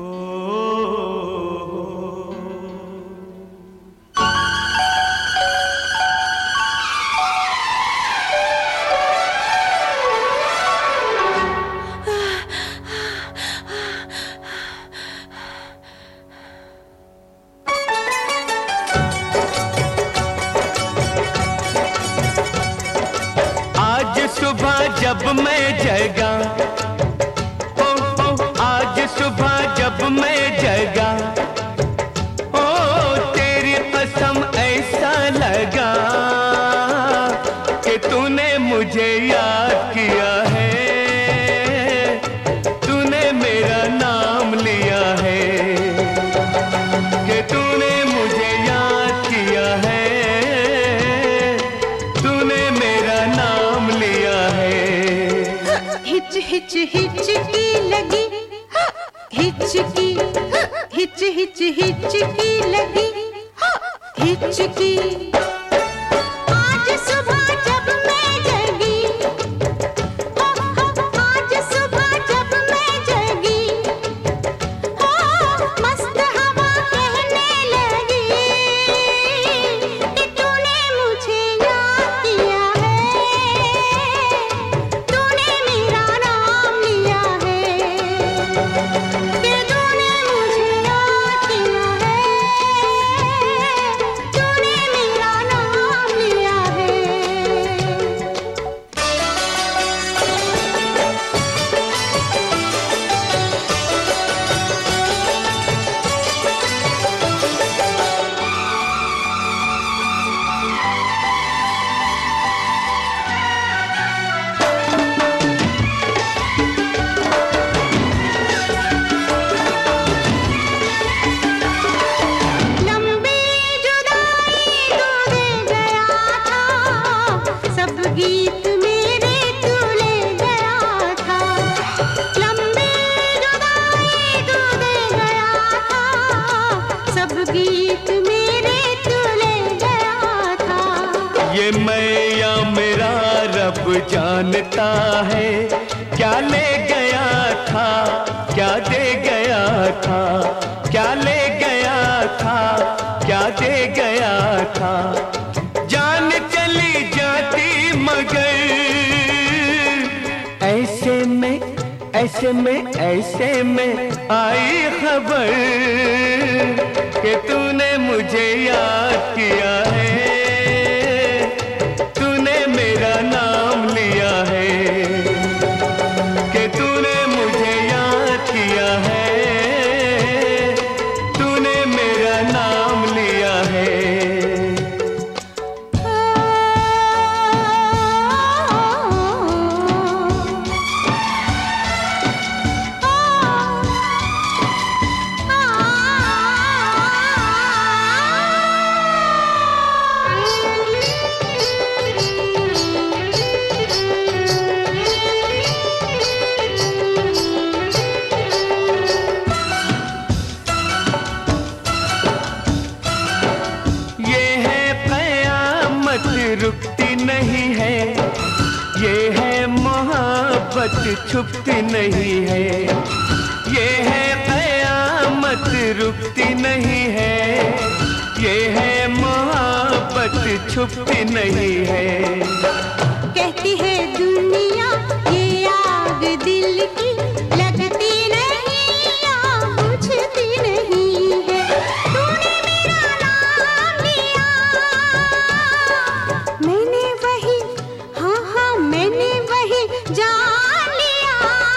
जब मैं जगा, ओ आज सुबह जब मैं जगा, ओ तेरी कसम ऐसा लगा कि तूने मुझे याद किया है, तूने मेरा नाम लिया है, कि तूने मुझे याद किया है, तूने मेरा नाम लिया है। हिच हिच हिचकी लगी, हिचकी हिच हिच हिचकी लगी, हिचकी। आज सुबह जब मैं जगी, आज सुबह जब मैं जगी, मस्त हवा कहने लगी कि तूने मुझे याद किया है, तूने मेरा नाम लिया है, कि तूने मुझे याद किया है, तूने मेरा नाम लिया है। लंबी जुदाई तू दे गया था, सब गीत मेरे तू ले गया था। लंबी जुदाई तू दे गया था, सब गीत मेरे तू ले गया था। ये मैं या मेरा रब जानता है, क्या ले गया था, क्या दे गया था, क्या ले गया था, क्या दे गया था। जान चली जाती मगर ऐसे में आई खबर कि तूने मुझे याद किया है, तूने मेरा नाम लिया है, कि तूने मुझे याद किया है, तूने मेरा नाम लिया है। ये है क़यामत रुकती नहीं है, ये है मोहब्बत छुपती नहीं है, ये है क़यामत रुकती नहीं है, ये है मोहब्बत छुपती नहीं है। कहती है दुनिया ये आग दिल की लगती नहीं या बुझती नहीं है। तूने मेरा नाम लिया, मैंने वही, हाँ मैंने वही जान लिया।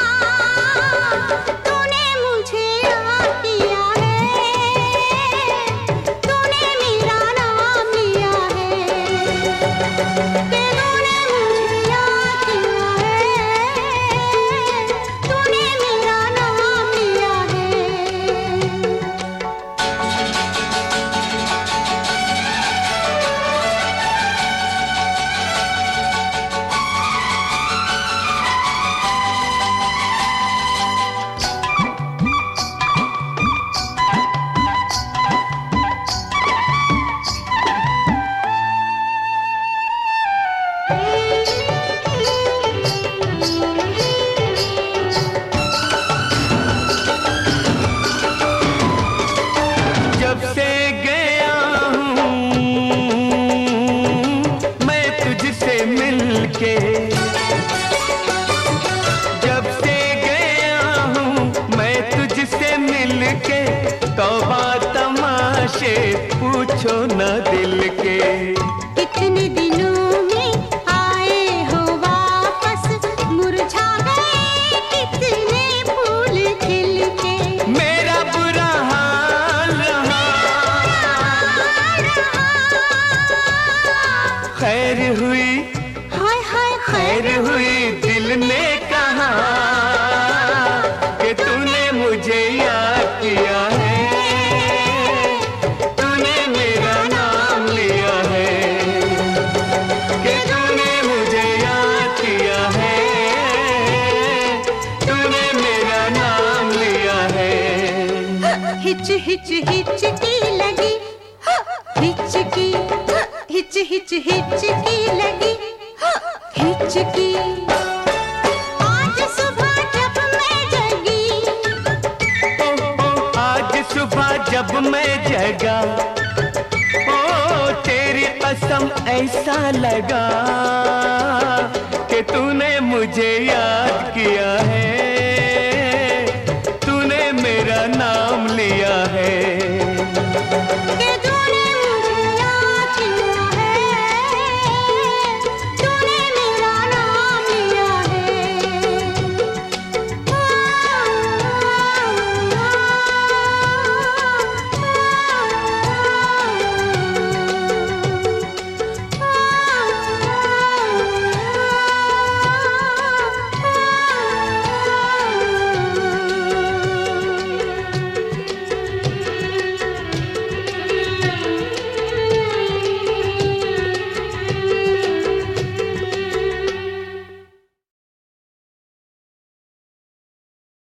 तूने मुझे याद किया है, तूने मेरा नाम लिया है, कि तूने मुझे याद किया है, मिल के, तौबा तमाशे पूछो न दिल के। कितने दिनों में आए हो वापस, मुरझा गए कितने फूल खिल के। मेरा बुरा हाल रहा, खैर हुई, हाय हाय खैर हुई, दिल ने कहा कि तूने मुझे याद किया है, तूने मेरा नाम लिया है, कि तूने मुझे याद किया है, तूने मेरा नाम लिया है। हिच हिच हिचकी लगी, हिचकी हिच हिच हिचकी लगी, हिचकी। आज सुबह जब मैं जगी, आज सुबह जब मैं जगा, ओ तेरी कसम ऐसा लगा कि तूने मुझे याद किया है, तूने मेरा नाम लिया है।